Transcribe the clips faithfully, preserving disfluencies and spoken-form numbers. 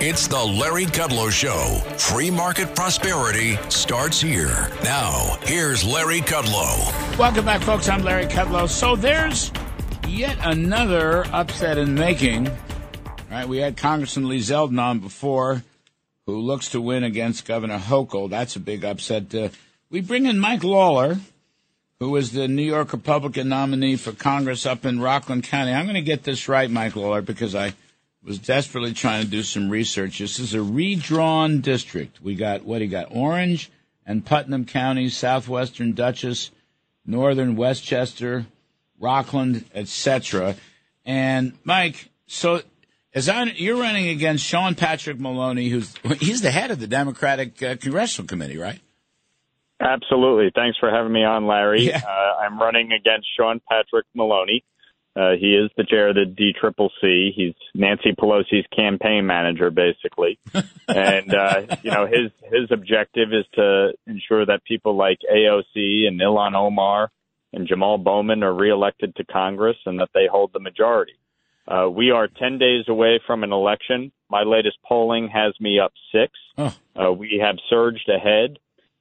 It's the Larry Kudlow Show. Free market prosperity starts here. Now, here's Larry Kudlow. Welcome back, folks. I'm Larry Kudlow. So there's yet another upset in making. All right, we had Congressman Lee Zeldin on before, who looks to win against Governor Hochul. That's a big upset. Uh, we bring in Mike Lawler, who is the New York Republican nominee for Congress up in Rockland County. I'm going to get this right, Mike Lawler, because I was desperately trying to do some research. This is a redrawn district. We got, what do you got, Orange and Putnam counties, southwestern Dutchess, northern Westchester, Rockland, et cetera. And, Mike, so as I, you're running against Sean Patrick Maloney, who's he's the head of the Democratic uh, Congressional Committee, right? Absolutely. Thanks for having me on, Larry. Yeah. Uh, I'm running against Sean Patrick Maloney. Uh, he is the chair of the D C C C. He's Nancy Pelosi's campaign manager, basically. and, uh, you know, his his objective is to ensure that people like A O C and Ilhan Omar and Jamal Bowman are reelected to Congress and that they hold the majority. Uh, we are ten days away from an election. My latest polling has me up six. Oh. Uh, we have surged ahead.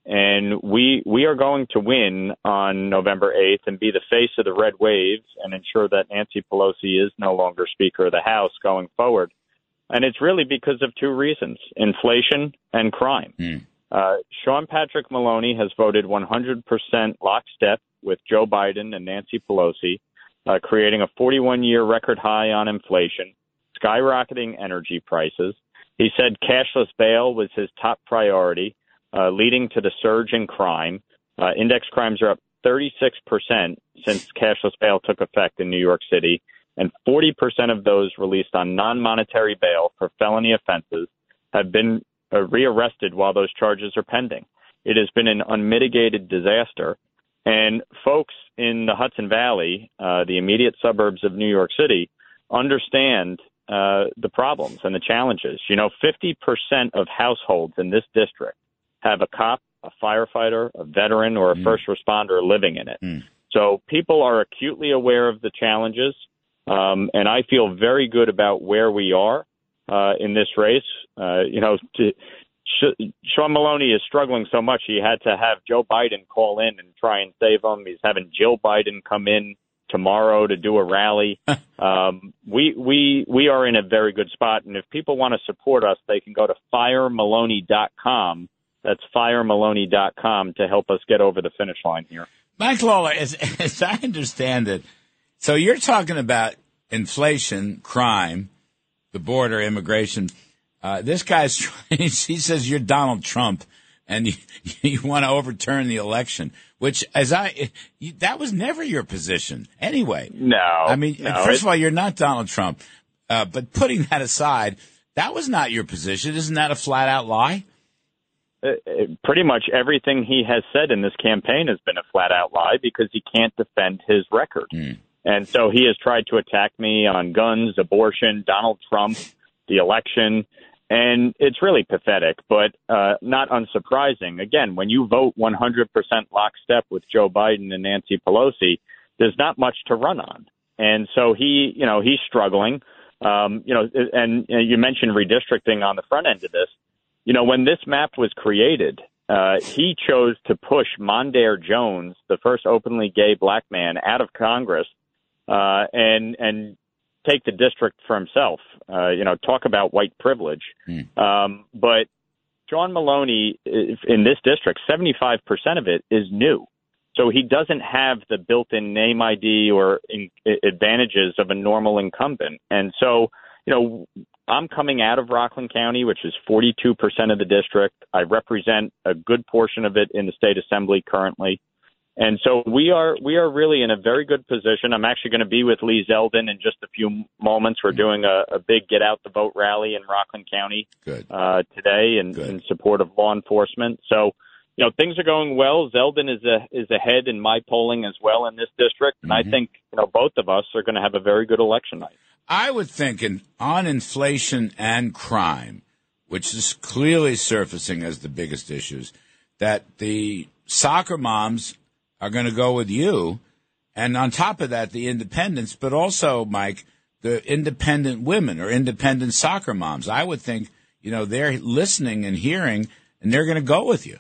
And we we are going to win on November eighth and be the face of the red waves and ensure that Nancy Pelosi is no longer Speaker of the House going forward. And it's really because of two reasons, inflation and crime. Mm. Uh, Sean Patrick Maloney has voted one hundred percent lockstep with Joe Biden and Nancy Pelosi, uh, creating a forty-one-year record high on inflation, skyrocketing energy prices. He said cashless bail was his top priority. Uh, leading to the surge in crime. Uh, index crimes are up thirty-six percent since cashless bail took effect in New York City, and forty percent of those released on non-monetary bail for felony offenses have been uh, rearrested while those charges are pending. It has been an unmitigated disaster, and folks in the Hudson Valley, uh, the immediate suburbs of New York City, understand uh, the problems and the challenges. You know, fifty percent of households in this district have a cop, a firefighter, a veteran, or a mm. first responder living in it. Mm. So people are acutely aware of the challenges, um, and I feel very good about where we are uh, in this race. Uh, you know, to, Sh- Sean Maloney is struggling so much he had to have Joe Biden call in and try and save him. He's having Jill Biden come in tomorrow to do a rally. um, we we we are in a very good spot, and if people want to support us, they can go to fire maloney dot com. That's fire maloney dot com to help us get over the finish line here. Mike Lawler, as, as I understand it, so you're talking about inflation, crime, the border, immigration. Uh, this guy's trying, he says you're Donald Trump and you, you want to overturn the election, which as I, you, that was never your position anyway. No. I mean, no, first of all, you're not Donald Trump. Uh, but putting that aside, that was not your position. Isn't that a flat out lie? Uh, pretty much everything he has said in this campaign has been a flat-out lie because he can't defend his record. Mm. And so he has tried to attack me on guns, abortion, Donald Trump, the election, and it's really pathetic, but uh, not unsurprising. Again, when you vote one hundred percent lockstep with Joe Biden and Nancy Pelosi, there's not much to run on. And so he, you know, he's struggling. Um, you know, and, and you mentioned redistricting on the front end of this. You know, when this map was created, uh, he chose to push Mondaire Jones, the first openly gay black man, out of Congress uh, and and take the district for himself. Uh, you know, talk about white privilege. Mm. Um, but Sean Maloney, in this district, seventy-five percent of it is new. So he doesn't have the built-in name I D or in, advantages of a normal incumbent. And so, you know, I'm coming out of Rockland County, which is forty-two percent of the district. I represent a good portion of it in the state assembly currently. And so we are we are really in a very good position. I'm actually going to be with Lee Zeldin in just a few moments. We're doing a, a big Get Out the Vote rally in Rockland County uh, today in, in support of law enforcement. So, you know, things are going well. Zeldin is a, is ahead in my polling as well in this district. And mm-hmm. I think, you know, both of us are going to have a very good election night. I would think in, on inflation and crime, which is clearly surfacing as the biggest issues, that the soccer moms are going to go with you. And on top of that, the independents, but also, Mike, the independent women or independent soccer moms. I would think you know, they're listening and hearing, and they're going to go with you.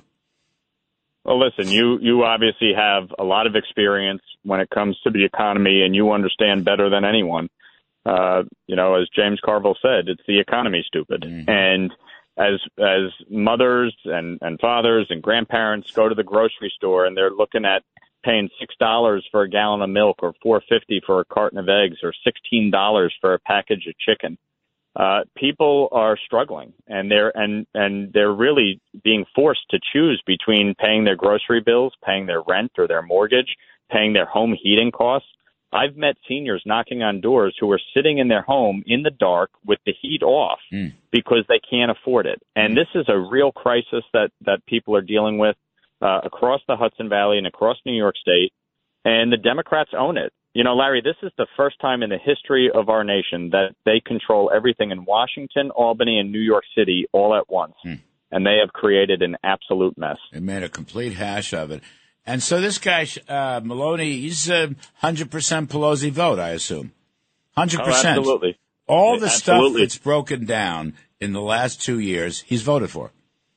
Well, listen, you, you obviously have a lot of experience when it comes to the economy, and you understand better than anyone. Uh, you know, as James Carville said, it's the economy, stupid. Mm-hmm. And as as mothers and, and fathers and grandparents go to the grocery store and they're looking at paying six dollars for a gallon of milk or four fifty for a carton of eggs or sixteen dollars for a package of chicken, uh, people are struggling, and they're and and they're really being forced to choose between paying their grocery bills, paying their rent or their mortgage, paying their home heating costs. I've met seniors knocking on doors who are sitting in their home in the dark with the heat off mm. because they can't afford it. And this is a real crisis that, that people are dealing with uh, across the Hudson Valley and across New York State. And the Democrats own it. You know, Larry, this is the first time in the history of our nation that they control everything in Washington, Albany, and New York City all at once. Mm. And they have created an absolute mess. They made a complete hash of it. And so this guy, uh, Maloney, he's a one hundred percent Pelosi vote, I assume. one hundred percent. Oh, absolutely. All the absolutely. stuff that's broken down in the last two years, he's voted for.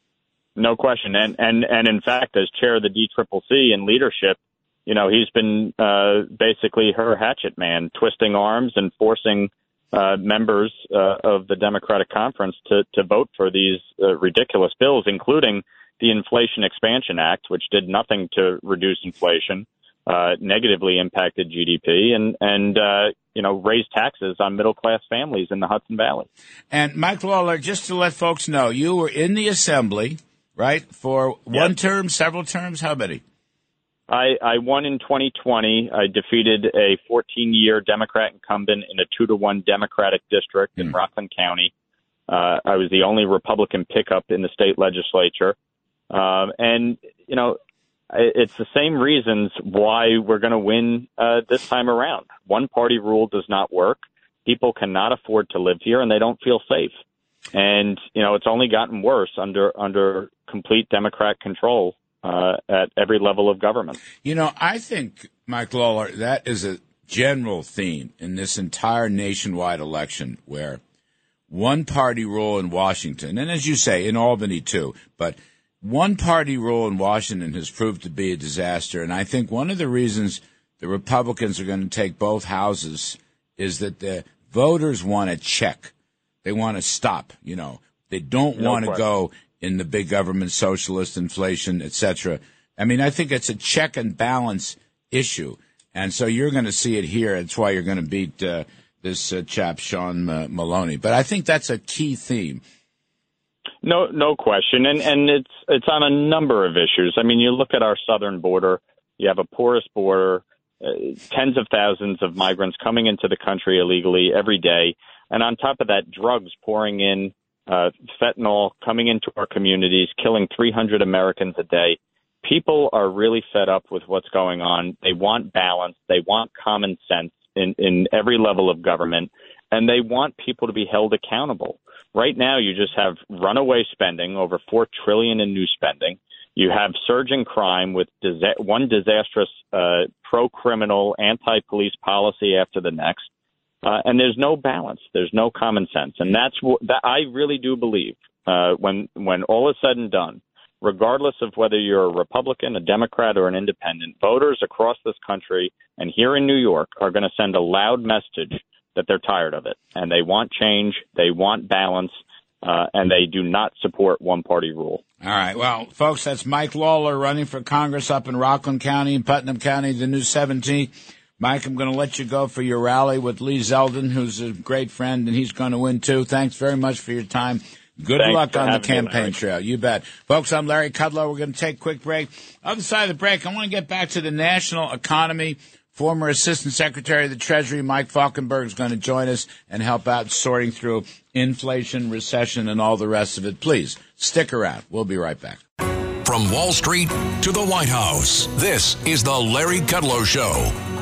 No question. And, and, and in fact, as chair of the D C C C in leadership, you know, he's been uh, basically her hatchet man, twisting arms and forcing uh, members uh, of the Democratic Conference to, to vote for these uh, ridiculous bills, including the Inflation Expansion Act, which did nothing to reduce inflation, uh, negatively impacted G D P, and, and uh, you know, raised taxes on middle-class families in the Hudson Valley. And, Mike Lawler, just to let folks know, you were in the Assembly, right, for one yep. term, several terms? How many? I, I won in twenty twenty. I defeated a fourteen-year Democrat incumbent in a two to one Democratic district in mm. Rockland County. Uh, I was the only Republican pickup in the state legislature. Um, and, you know, it's the same reasons why we're going to win uh, this time around. One-party rule does not work. People cannot afford to live here, and they don't feel safe. And, you know, it's only gotten worse under under complete Democrat control uh, at every level of government. You know, I think, Mike Lawler, that is a general theme in this entire nationwide election where one-party rule in Washington, and as you say, in Albany too, but one-party rule in Washington has proved to be a disaster, and I think one of the reasons the Republicans are going to take both houses is that the voters want to check. They want to stop, you know. They don't no want to go in the big government, socialist, inflation, et cetera. I mean, I think it's a check and balance issue, and so you're going to see it here. That's why you're going to beat uh, this uh, chap, Sean uh, Maloney. But I think that's a key theme. No, no question, and and it's it's on a number of issues. I mean, you look at our southern border. You have a porous border, uh, tens of thousands of migrants coming into the country illegally every day, and on top of that, drugs pouring in, uh, fentanyl coming into our communities, killing three hundred Americans a day. People are really fed up with what's going on. They want balance. They want common sense in in every level of government, and they want people to be held accountable. Right now, you just have runaway spending, over four trillion dollars in new spending. You have surging crime with disa- one disastrous uh, pro-criminal, anti-police policy after the next. Uh, and there's no balance. There's no common sense. And that's what that I really do believe uh, when when all is said and done, regardless of whether you're a Republican, a Democrat, or an independent, voters across this country and here in New York are going to send a loud message that they're tired of it, and they want change, they want balance, uh, and they do not support one-party rule. All right. Well, folks, that's Mike Lawler running for Congress up in Rockland County and Putnam County, the new seventeen. Mike, I'm going to let you go for your rally with Lee Zeldin, who's a great friend, and he's going to win, too. Thanks very much for your time. Good Thanks luck on the campaign me, trail. You bet. Folks, I'm Larry Kudlow. We're going to take a quick break. Other side of the break, I want to get back to the national economy. Former Assistant Secretary of the Treasury, Mike Falkenberg, is going to join us and help out sorting through inflation, recession, and all the rest of it. Please, stick around. We'll be right back. From Wall Street to the White House, this is the Larry Kudlow Show.